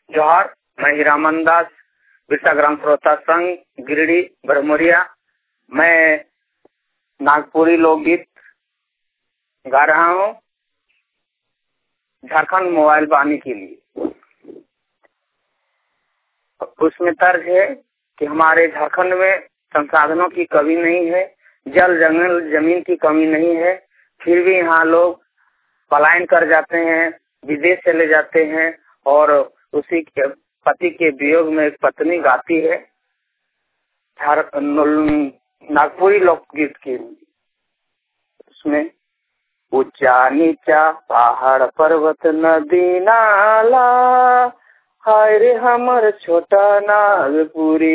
जोहार। मैं हीरामन दास, बिरसा ग्राम श्रोता संघ गिरिडीह बरमोरिया। मैं नागपुरी लोकगीत गा रहा हूँ झारखंड मोबाइल पाने के लिए। उसमें तर्ज है कि हमारे झारखंड में संसाधनों की कमी नहीं है, जल जंगल जमीन की कमी नहीं है, फिर भी यहाँ लोग पलायन कर जाते हैं, विदेश चले जाते हैं और उसी के पति के वियोग में एक पत्नी गाती है नागपुरी लोकगीत की। उसमें ऊंचा नीचा पहाड़ पर्वत नदी नाला, हाय रे हमर छोटा नागपुरी।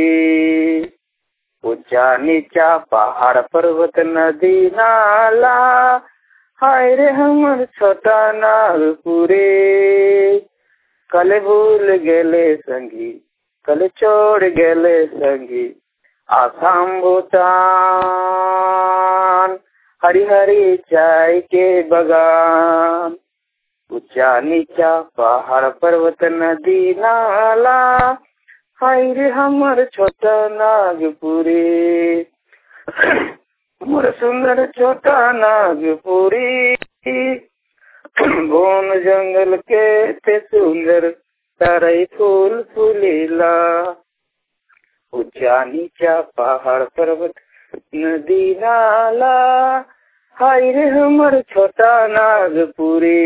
ऊंचा नीचा पहाड़ पर्वत नदी नाला, हाय रे हमर छोटा नागपुरी। कल भूल गेले संगी, कल छोड़ गेले संगी, आसाम भूटान, हरी हरी चाय के बगान। ऊंचा नीचा पहाड़ पर्वत नदी नाला, हाय रे हमर छोटा नागपुरी। मोर सुंदर छोटा नागपुरी, बोन जंगल के ते सुंदर तरई फूल फूलीला। ऊंचा नीचा पहाड़ पर्वत नदी नाला, हाय रे हमर छोटा नागपुरी,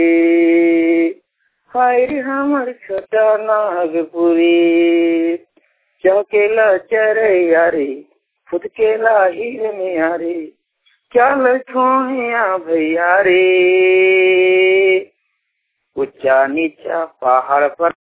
हाय रे हमर छोटा नागपुरी। चौकेला चरैयारी खुद केला हीर मियारी, क्या लठोनिया भैया रे। ऊंचा नीचा पहाड़ पर